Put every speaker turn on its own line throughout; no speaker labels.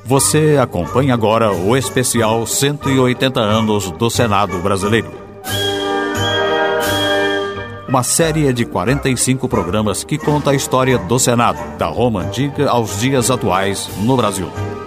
Você acompanha agora o especial 180 anos do Senado Brasileiro. Uma série de 45 programas que conta a história do Senado, da Roma Antiga aos dias atuais no Brasil.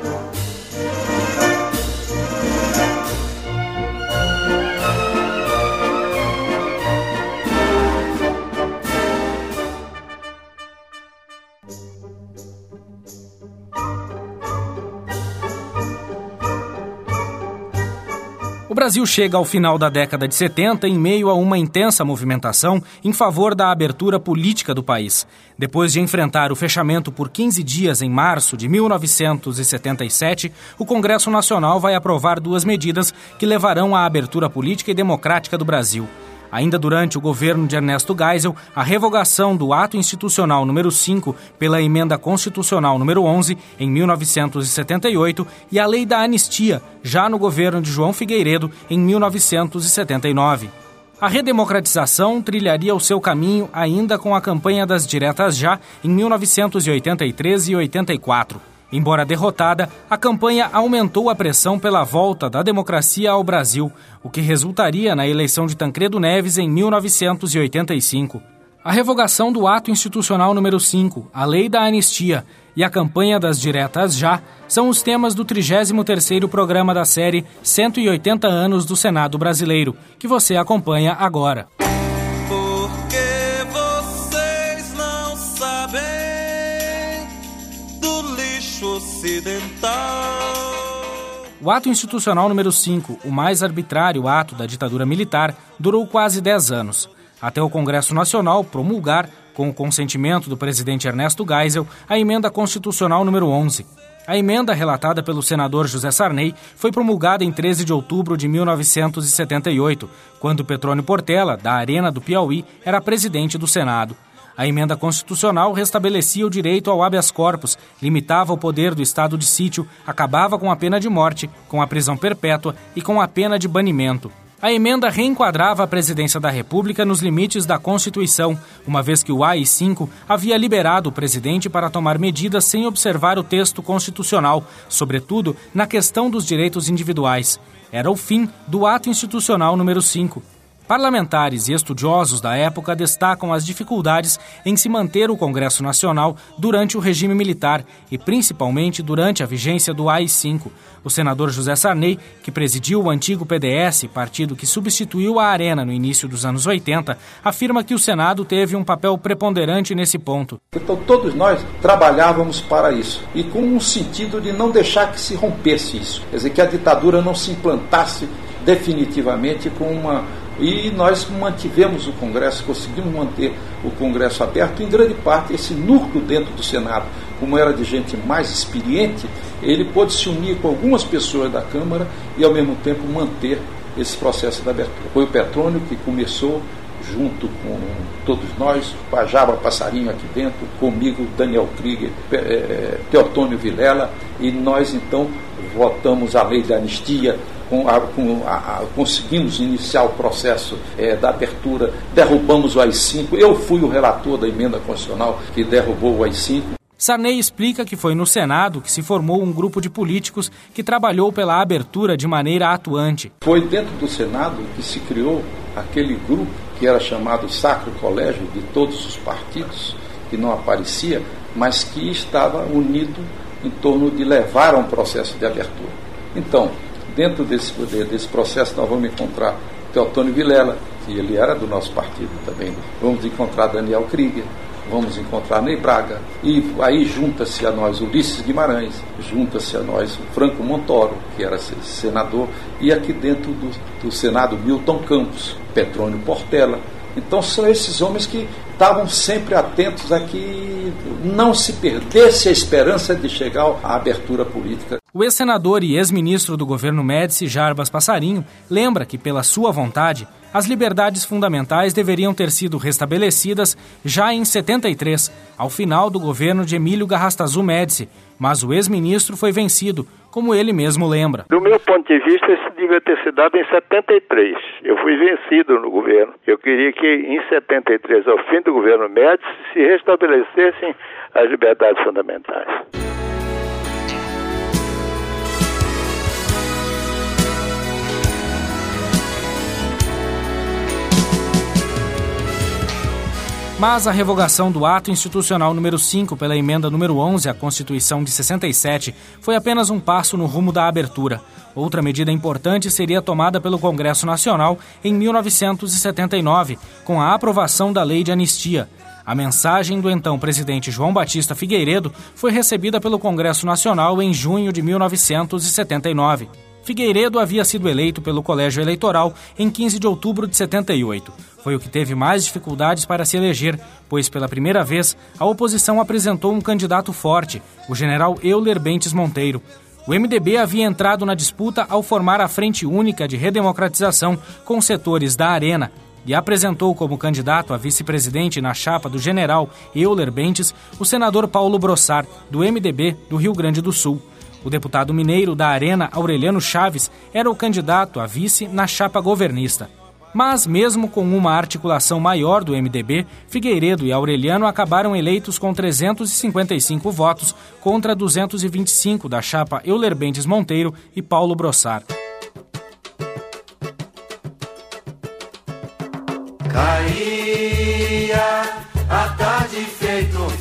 O Brasil chega ao final da década de 70 em meio a uma intensa movimentação em favor da abertura política do país. Depois de enfrentar o fechamento por 15 dias em março de 1977, o Congresso Nacional vai aprovar duas medidas que levarão à abertura política e democrática do Brasil. Ainda durante o governo de Ernesto Geisel, a revogação do Ato Institucional número 5 pela Emenda Constitucional número 11, em 1978, e a Lei da Anistia, já no governo de João Figueiredo, em 1979. A redemocratização trilharia o seu caminho ainda com a campanha das diretas já, em 1983 e 84. Embora derrotada, a campanha aumentou a pressão pela volta da democracia ao Brasil, o que resultaria na eleição de Tancredo Neves em 1985. A revogação do Ato Institucional número 5, a Lei da Anistia e a campanha das diretas já são os temas do 33º programa da série 180 anos do Senado Brasileiro, que você acompanha agora. O Ato Institucional número 5, o mais arbitrário ato da ditadura militar, durou quase 10 anos, até o Congresso Nacional promulgar, com o consentimento do presidente Ernesto Geisel, a Emenda Constitucional número 11. A emenda, relatada pelo senador José Sarney, foi promulgada em 13 de outubro de 1978, quando Petrônio Portela, da Arena do Piauí, era presidente do Senado. A emenda constitucional restabelecia o direito ao habeas corpus, limitava o poder do estado de sítio, acabava com a pena de morte, com a prisão perpétua e com a pena de banimento. A emenda reenquadrava a presidência da República nos limites da Constituição, uma vez que o AI-5 havia liberado o presidente para tomar medidas sem observar o texto constitucional, sobretudo na questão dos direitos individuais. Era o fim do Ato Institucional número 5. Parlamentares e estudiosos da época destacam as dificuldades em se manter o Congresso Nacional durante o regime militar e principalmente durante a vigência do AI-5. O senador José Sarney, que presidiu o antigo PDS, partido que substituiu a Arena no início dos anos 80, afirma que o Senado teve um papel preponderante nesse ponto.
Então todos nós trabalhávamos para isso e com um sentido de não deixar que se rompesse isso, quer dizer, que a ditadura não se implantasse definitivamente com uma... E nós mantivemos o Congresso, conseguimos manter o Congresso aberto, em grande parte esse núcleo dentro do Senado, como era de gente mais experiente, ele pôde se unir com algumas pessoas da Câmara e ao mesmo tempo manter esse processo de abertura. Foi o Petrônio que começou, junto com todos nós, Pajaba Passarinho aqui dentro, comigo, Daniel Krieger, Teotônio Vilela, e nós então votamos a Lei da Anistia, conseguimos iniciar o processo da abertura, derrubamos o AI-5, eu fui o relator da emenda constitucional que derrubou o AI-5.
Sarney explica que foi no Senado que se formou um grupo de políticos que trabalhou pela abertura de maneira atuante.
Foi dentro do Senado que se criou aquele grupo que era chamado Sacro Colégio de todos os partidos, que não aparecia, mas que estava unido em torno de levar a um processo de abertura. Então, dentro desse processo nós vamos encontrar Teotônio Vilela, que ele era do nosso partido também. Vamos encontrar Daniel Krieger, vamos encontrar Ney Braga, e aí junta-se a nós Ulisses Guimarães, junta-se a nós Franco Montoro, que era senador, e aqui dentro do Senado Milton Campos, Petrônio Portela. Então são esses homens que estavam sempre atentos a que não se perdesse a esperança de chegar à abertura política.
O ex-senador e ex-ministro do governo Médici, Jarbas Passarinho, lembra que, pela sua vontade, as liberdades fundamentais deveriam ter sido restabelecidas já em 73, ao final do governo de Emílio Garrastazu Médici, mas o ex-ministro foi vencido, como ele mesmo lembra.
Do meu ponto de vista, isso devia ter sido dado em 73. Eu fui vencido no governo. Eu queria que em 73, ao fim do governo Médici, se restabelecessem as liberdades fundamentais.
Mas a revogação do ato institucional número 5 pela emenda número 11 à Constituição de 67 foi apenas um passo no rumo da abertura. Outra medida importante seria tomada pelo Congresso Nacional em 1979, com a aprovação da Lei de Anistia. A mensagem do então presidente João Batista Figueiredo foi recebida pelo Congresso Nacional em junho de 1979. Figueiredo havia sido eleito pelo Colégio Eleitoral em 15 de outubro de 78. Foi o que teve mais dificuldades para se eleger, pois pela primeira vez a oposição apresentou um candidato forte, o general Euler Bentes Monteiro. O MDB havia entrado na disputa ao formar a Frente Única de Redemocratização com setores da Arena e apresentou como candidato a vice-presidente na chapa do general Euler Bentes o senador Paulo Brossard, do MDB do Rio Grande do Sul. O deputado mineiro da Arena, Aureliano Chaves, era o candidato a vice na chapa governista. Mas, mesmo com uma articulação maior do MDB, Figueiredo e Aureliano acabaram eleitos com 355 votos contra 225 da chapa Euler Bentes Monteiro e Paulo Brossard.
Caía a tarde feito um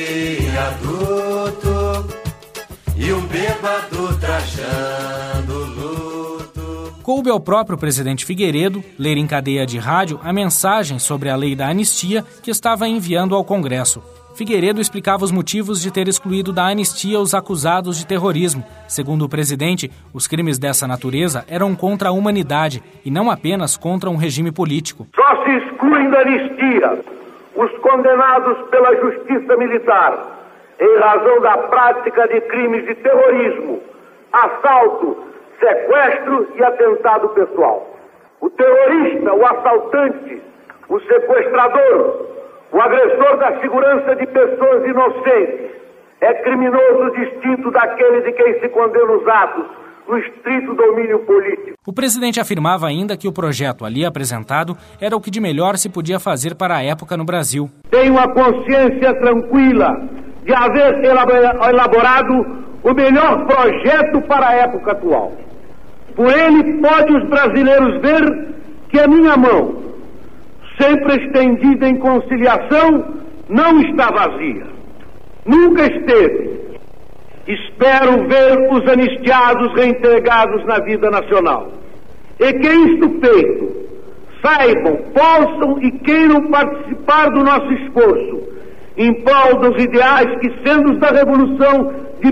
viaduto e um bêbado trajando luto.
Coube ao próprio presidente Figueiredo ler em cadeia de rádio a mensagem sobre a lei da anistia que estava enviando ao Congresso. Figueiredo explicava os motivos de ter excluído da anistia os acusados de terrorismo. Segundo o presidente, os crimes dessa natureza eram contra a humanidade e não apenas contra um regime político.
Só se excluem da anistia os condenados pela justiça militar em razão da prática de crimes de terrorismo, assalto, sequestro e atentado pessoal. O terrorista, o assaltante, o sequestrador, o agressor da segurança de pessoas inocentes é criminoso distinto daquele de quem se condena os atos no estrito domínio político.
O presidente afirmava ainda que o projeto ali apresentado era o que de melhor se podia fazer para a época no Brasil.
Tenho a consciência tranquila de haver elaborado o melhor projeto para a época atual. Por ele, pode os brasileiros ver que a minha mão, sempre estendida em conciliação, não está vazia. Nunca esteve. Espero ver os anistiados reintegrados na vida nacional. E que isto feito, saibam, possam e queiram participar do nosso esforço em prol dos ideais que, sendo os da Revolução de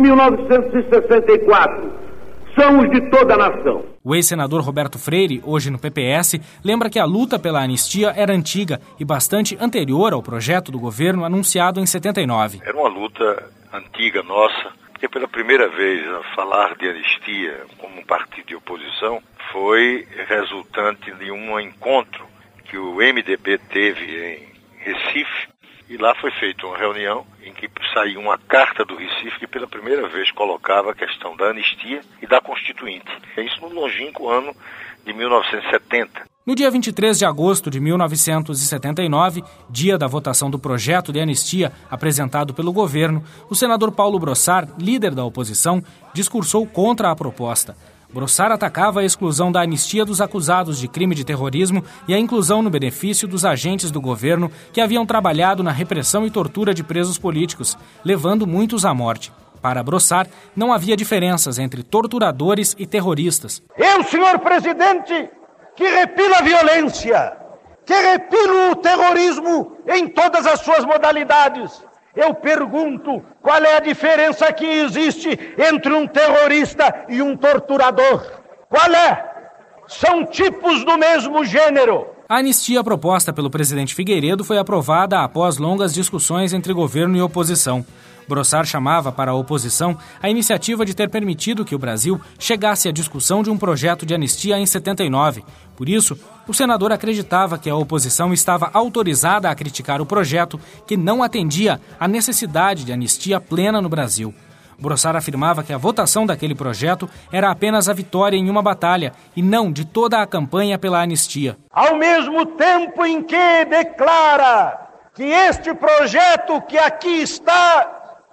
1964, são os de toda a nação.
O ex-senador Roberto Freire, hoje no PPS, lembra que a luta pela anistia era antiga e bastante anterior ao projeto do governo anunciado em 79.
Era uma luta antiga nossa, porque pela primeira vez a falar de anistia como um partido de oposição foi resultante de um encontro que o MDB teve em Recife. E lá foi feita uma reunião em que saiu uma carta do Recife que pela primeira vez colocava a questão da anistia e da Constituinte. Isso no longínquo ano de 1970.
No dia 23 de agosto de 1979, dia da votação do projeto de anistia apresentado pelo governo, o senador Paulo Brossard, líder da oposição, discursou contra a proposta. Brossard atacava a exclusão da anistia dos acusados de crime de terrorismo e a inclusão no benefício dos agentes do governo que haviam trabalhado na repressão e tortura de presos políticos, levando muitos à morte. Para Brossard, não havia diferenças entre torturadores e terroristas.
Eu, senhor presidente, que repilo a violência, que repilo o terrorismo em todas as suas modalidades. Eu pergunto, qual é a diferença que existe entre um terrorista e um torturador? Qual é? São tipos do mesmo gênero.
A anistia proposta pelo presidente Figueiredo foi aprovada após longas discussões entre governo e oposição. Brossard chamava para a oposição a iniciativa de ter permitido que o Brasil chegasse à discussão de um projeto de anistia em 79. Por isso, o senador acreditava que a oposição estava autorizada a criticar o projeto que não atendia à necessidade de anistia plena no Brasil. Brossard afirmava que a votação daquele projeto era apenas a vitória em uma batalha e não de toda a campanha pela anistia.
Ao mesmo tempo em que declara que este projeto que aqui está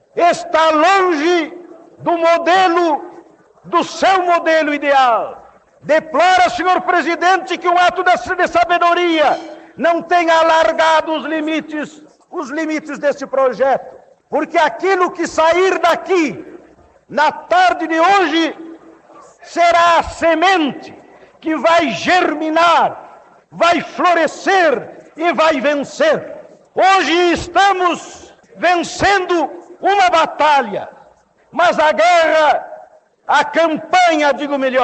longe do seu modelo ideal. Deplora, senhor presidente, que um ato de sabedoria não tenha alargado os limites os limites desse projeto, porque aquilo que sair daqui na tarde de hoje será a semente que vai germinar, vai florescer e vai vencer. Hoje estamos vencendo uma batalha, mas a guerra, a campanha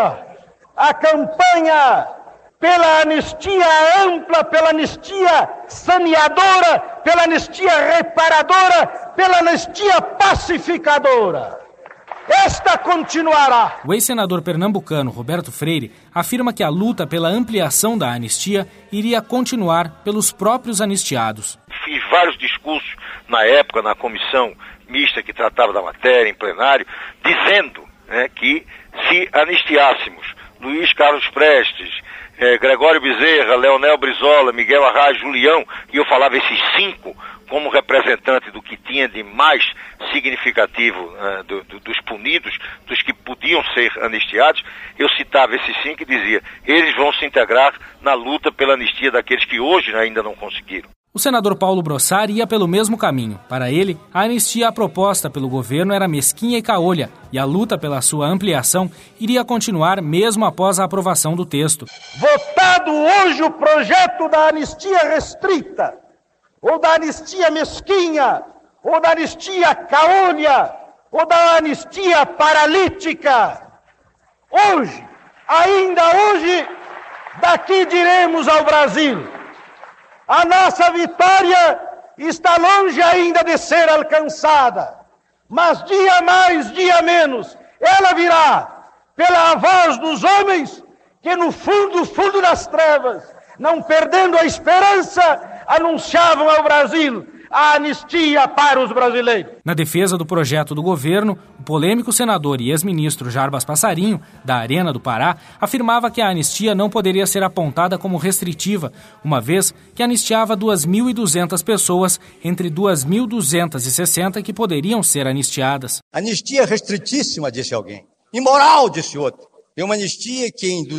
pela anistia ampla, pela anistia saneadora, pela anistia reparadora, pela anistia pacificadora. Esta continuará.
O ex-senador pernambucano Roberto Freire afirma que a luta pela ampliação da anistia iria continuar pelos próprios anistiados.
Fiz vários discursos na época, na comissão mista que tratava da matéria, em plenário, dizendo que se anistiássemos Luiz Carlos Prestes, Gregório Bezerra, Leonel Brizola, Miguel Arraes, Julião, e eu falava esses 5 como representante do que tinha de mais significativo dos punidos, dos que podiam ser anistiados, eu citava esses 5 e dizia, eles vão se integrar na luta pela anistia daqueles que hoje ainda não conseguiram.
O senador Paulo Brossard ia pelo mesmo caminho. Para ele, a anistia proposta pelo governo era mesquinha e caolha, e a luta pela sua ampliação iria continuar mesmo após a aprovação do texto.
Votado hoje o projeto da anistia restrita, ou da anistia mesquinha, ou da anistia caolha, ou da anistia paralítica. Hoje, ainda hoje, daqui diremos ao Brasil, a nossa vitória está longe ainda de ser alcançada, mas dia mais, dia menos, ela virá pela voz dos homens que no fundo das trevas, não perdendo a esperança, anunciavam ao Brasil a anistia para os brasileiros.
Na defesa do projeto do governo, o polêmico senador e ex-ministro Jarbas Passarinho, da Arena do Pará, afirmava que a anistia não poderia ser apontada como restritiva, uma vez que anistiava 2.200 pessoas entre 2.260 que poderiam ser anistiadas.
Anistia restritíssima, disse alguém. Imoral, disse outro. É uma anistia que em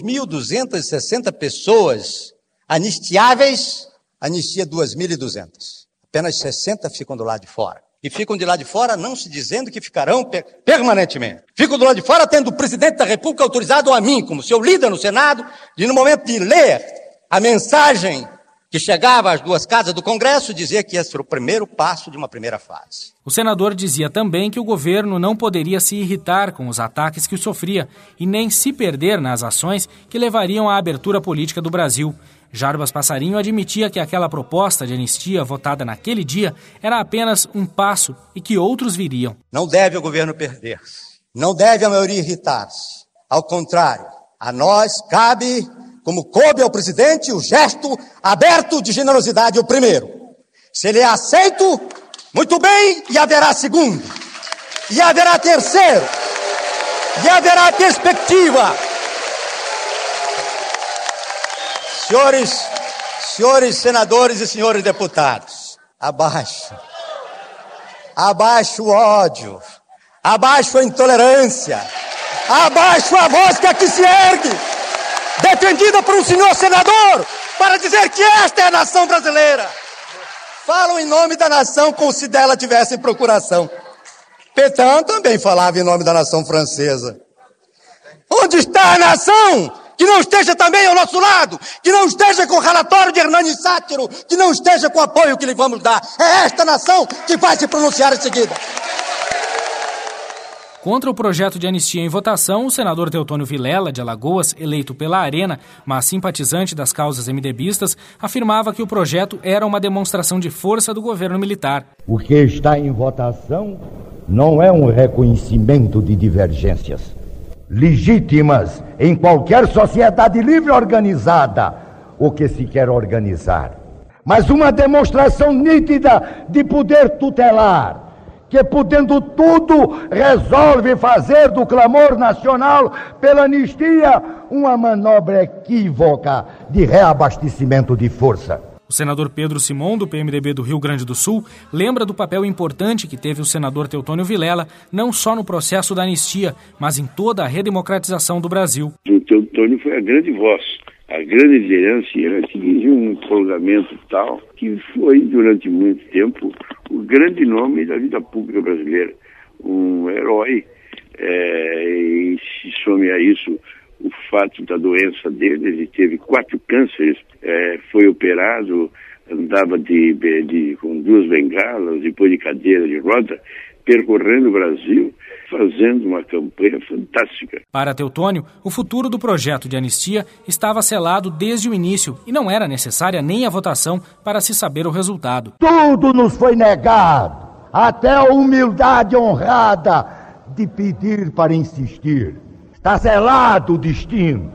2.260 pessoas anistiáveis, anistia 2.200. Apenas 60 ficam do lado de fora. E ficam de lá de fora não se dizendo que ficarão permanentemente. Ficam do lado de fora tendo o presidente da República autorizado a mim, como seu líder no Senado, de no momento de ler a mensagem que chegava às 2 casas do Congresso, dizer que esse era o primeiro passo de uma primeira fase.
O senador dizia também que o governo não poderia se irritar com os ataques que sofria e nem se perder nas ações que levariam à abertura política do Brasil. Jarbas Passarinho admitia que aquela proposta de anistia votada naquele dia era apenas um passo e que outros viriam.
Não deve o governo perder-se. Não deve a maioria irritar-se. Ao contrário, a nós cabe, como coube ao presidente, o gesto aberto de generosidade, o primeiro. Se ele é aceito, muito bem, e haverá segundo. E haverá terceiro. E haverá perspectiva. Senhores senadores e senhores deputados, abaixo o ódio, abaixo a intolerância, abaixo a voz que aqui se ergue, defendida por um senhor senador, para dizer que esta é a nação brasileira. Falam em nome da nação como se dela tivesse procuração. Pétain também falava em nome da nação francesa. Onde está a nação que não esteja também ao nosso lado, que não esteja com o relatório de Hernani Sátiro, que não esteja com o apoio que lhe vamos dar? É esta nação que vai se pronunciar em seguida.
Contra o projeto de anistia em votação, o senador Teotônio Vilela, de Alagoas, eleito pela Arena, mas simpatizante das causas MDBistas, afirmava que o projeto era uma demonstração de força do governo militar.
O que está em votação não é um reconhecimento de divergências legítimas em qualquer sociedade livre organizada, o que se quer organizar, mas uma demonstração nítida de poder tutelar, que podendo tudo resolve fazer do clamor nacional pela anistia uma manobra equívoca de reabastecimento de força.
O senador Pedro Simon, do PMDB do Rio Grande do Sul, lembra do papel importante que teve o senador Teotônio Vilela, não só no processo da anistia, mas em toda a redemocratização do Brasil.
O Teotônio foi a grande voz A grande liderança atingiu um prolongamento tal que foi, durante muito tempo, o grande nome da vida pública brasileira. Um herói. E se some a isso o fato da doença dele, ele teve 4 cânceres, foi operado, andava com 2 bengalas, depois de cadeira de roda, percorrendo o Brasil, fazendo uma campanha fantástica.
Para Teutônio, o futuro do projeto de anistia estava selado desde o início e não era necessária nem a votação para se saber o resultado.
Tudo nos foi negado, até a humildade honrada de pedir para insistir. Está selado o destino.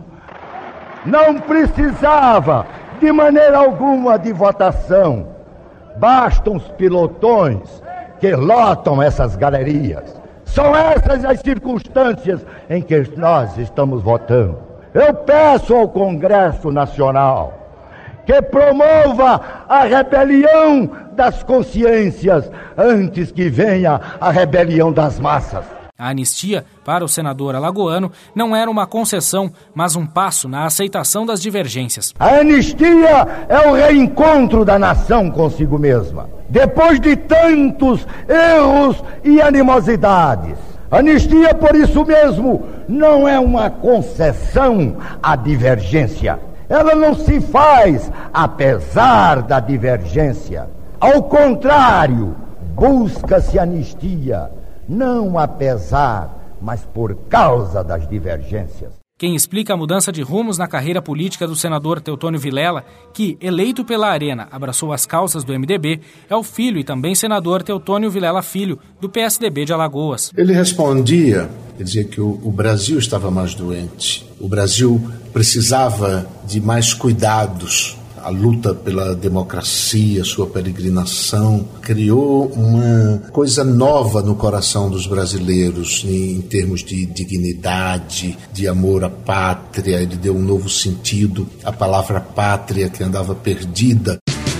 Não precisava de maneira alguma de votação. Bastam os pilotões que lotam essas galerias. São essas as circunstâncias em que nós estamos votando. Eu peço ao Congresso Nacional que promova a rebelião das consciências antes que venha a rebelião das massas.
A anistia, para o senador alagoano, não era uma concessão, mas um passo na aceitação das divergências.
A anistia é o reencontro da nação consigo mesma, depois de tantos erros e animosidades. Anistia, por isso mesmo, não é uma concessão à divergência. Ela não se faz apesar da divergência. Ao contrário, busca-se anistia, não apesar, mas por causa das divergências.
Quem explica a mudança de rumos na carreira política do senador Teutônio Vilela, que, eleito pela Arena, abraçou as causas do MDB, é o filho e também senador Teutônio Vilela Filho, do PSDB de Alagoas.
Ele respondia, ele dizia que o Brasil estava mais doente, o Brasil precisava de mais cuidados. A luta pela democracia, sua peregrinação, criou uma coisa nova no coração dos brasileiros em termos de dignidade, de amor à pátria. Ele deu um novo sentido à palavra pátria que andava perdida.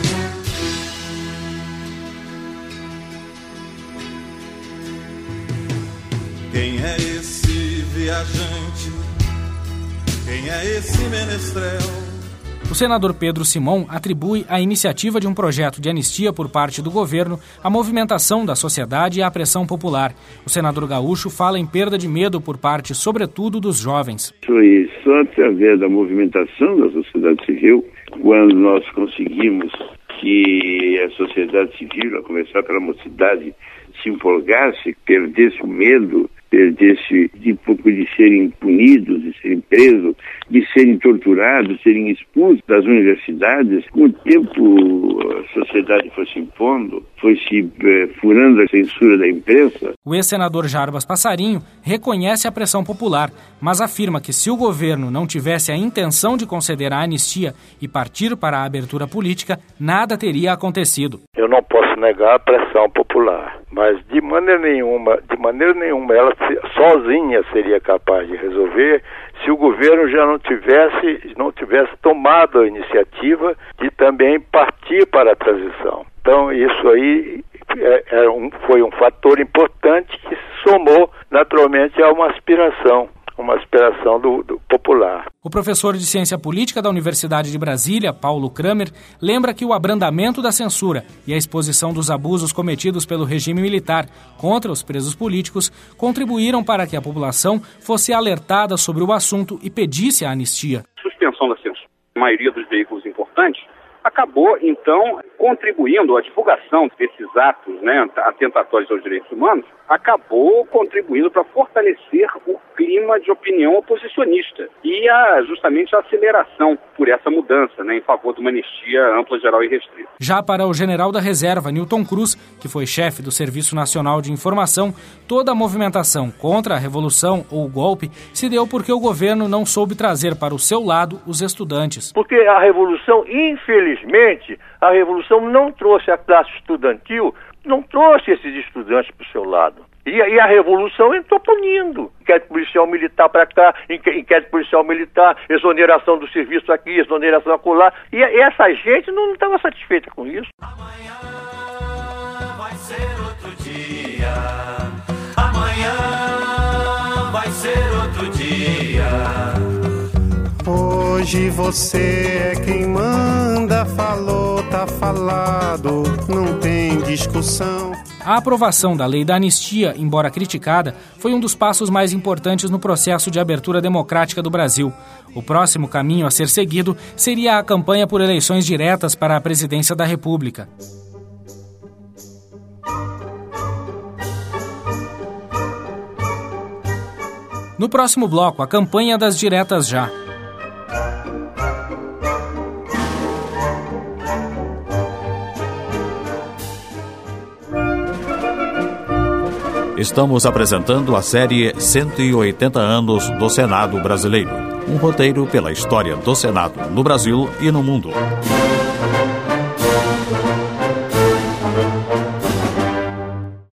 Quem é esse viajante? Quem é esse menestrel?
O senador Pedro Simon atribui a iniciativa de um projeto de anistia por parte do governo à movimentação da sociedade e à pressão popular. O senador gaúcho fala em perda de medo por parte, sobretudo, dos jovens.
Foi só através da movimentação da sociedade civil, quando nós conseguimos que a sociedade civil, a começar pela mocidade, se empolgasse, perdesse o medo, perdesse um pouco de serem punidos, de serem presos, de serem torturados, de serem expulsos das universidades. Com o tempo, a sociedade foi se impondo, foi se furando a censura da imprensa.
O ex-senador Jarbas Passarinho reconhece a pressão popular, mas afirma que se o governo não tivesse a intenção de conceder a anistia e partir para a abertura política, nada teria acontecido.
Eu não posso negar a pressão popular, mas de maneira nenhuma ela sozinha seria capaz de resolver se o governo já não tivesse tomado a iniciativa de também partir para a transição. Então isso aí foi um fator importante que se somou naturalmente a uma aspiração do popular.
O professor de Ciência Política da Universidade de Brasília, Paulo Kramer, lembra que o abrandamento da censura e a exposição dos abusos cometidos pelo regime militar contra os presos políticos contribuíram para que a população fosse alertada sobre o assunto e pedisse a anistia.
A suspensão da censura, a maioria dos veículos importantes, acabou, então, contribuindo à divulgação desses atos, atentatórios aos direitos humanos, acabou contribuindo para fortalecer o clima de opinião oposicionista e justamente a aceleração por essa mudança, em favor de uma anistia ampla, geral e restrita.
Já para o general da reserva, Newton Cruz, que foi chefe do Serviço Nacional de Informação, toda a movimentação contra a revolução ou o golpe se deu porque o governo não soube trazer para o seu lado os estudantes.
Porque a revolução, infelizmente, a revolução não trouxe a classe estudantil, não trouxe esses estudantes para o seu lado. E a revolução entrou punindo. Inquérito policial militar para cá, inquérito policial militar, exoneração do serviço aqui, exoneração acolá. E essa gente não estava satisfeita com isso.
Amanhã vai ser outro dia. Amanhã vai ser outro dia.
Hoje você é quem manda, falou, tá falado, não tem discussão.
A aprovação da lei da anistia, embora criticada, foi um dos passos mais importantes no processo de abertura democrática do Brasil. O próximo caminho a ser seguido seria a campanha por eleições diretas para a presidência da República. No próximo bloco, a campanha das diretas já.
Estamos apresentando a série 180 anos do Senado Brasileiro. Um roteiro pela história do Senado no Brasil e no mundo.